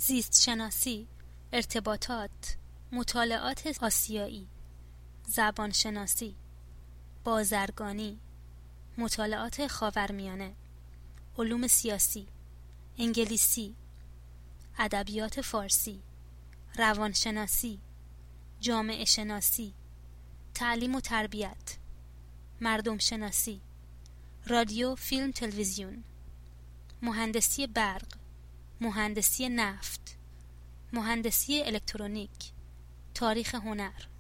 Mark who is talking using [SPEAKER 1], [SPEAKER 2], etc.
[SPEAKER 1] زیست شناسی، ارتباطات، مطالعات آسیایی، زبان شناسی، بازرگانی، مطالعات خاورمیانه، علوم سیاسی، انگلیسی، ادبیات فارسی، روانشناسی، جامعه شناسی، تعلیم و تربیت، مردم شناسی، رادیو، فیلم، تلویزیون، مهندسی برق، مهندسی نفت، مهندسی الکترونیک، تاریخ هنر.